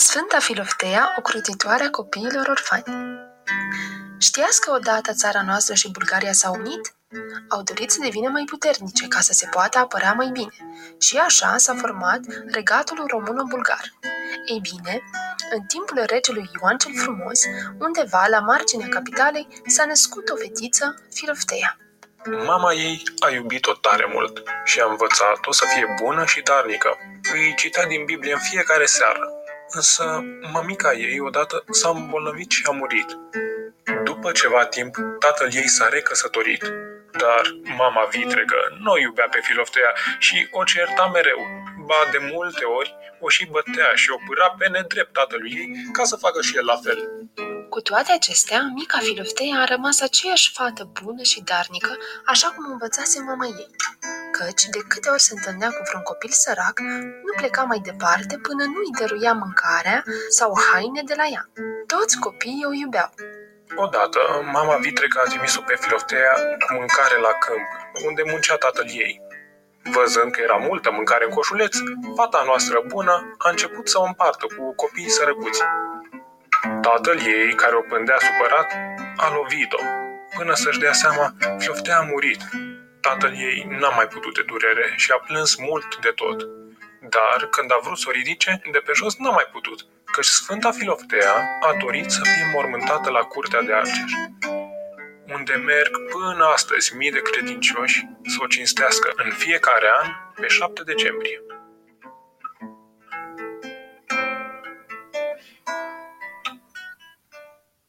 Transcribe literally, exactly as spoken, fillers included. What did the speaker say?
Sfânta Filoftea, ocrotitoare a copiilor orfani. Știați că odată țara noastră și Bulgaria s-au unit? Au dorit să devină mai puternice ca să se poată apăra mai bine. Și așa s-a format regatul româno-bulgar. Ei bine, în timpul regelui Ioan cel Frumos, undeva la marginea capitalei, s-a născut o fetiță, Filoftea. Mama ei a iubit-o tare mult și a învățat-o să fie bună și darnică. Îi citea din Biblie în fiecare seară. Însă, mămica ei odată s-a îmbolnăvit și a murit. După ceva timp, tatăl ei s-a recăsătorit. Dar mama vitregă nu o iubea pe Filoftea și o certa mereu. Ba, de multe ori o și bătea și o pâra pe nedrept tatălui ei ca să facă și el la fel. Cu toate acestea, mica Filoftea a rămas aceeași fată bună și darnică, așa cum învățase mama ei. Căci, de câte ori se întâlnea cu vreun copil sărac, nu pleca mai departe până nu îi dăruia mâncarea sau haine de la ea. Toți copiii o iubeau. Odată, mama vitregă a trimis-o pe Filoftea cu mâncare la câmp, unde muncea tatăl ei. Văzând că era multă mâncare în coșuleț, fata noastră bună a început să o împartă cu copiii sărăcuți. Tatăl ei, care o pândea supărat, a lovit-o. Până să-și dea seama, Filoftea a murit. Tatăl ei n-a mai putut de durere și a plâns mult de tot. Dar, când a vrut să o ridice, de pe jos n-a mai putut, căci Sfânta Filoftea a dorit să fie mormântată la curtea de Argeș, unde merg până astăzi mii de credincioși să o cinstească în fiecare an pe șapte decembrie.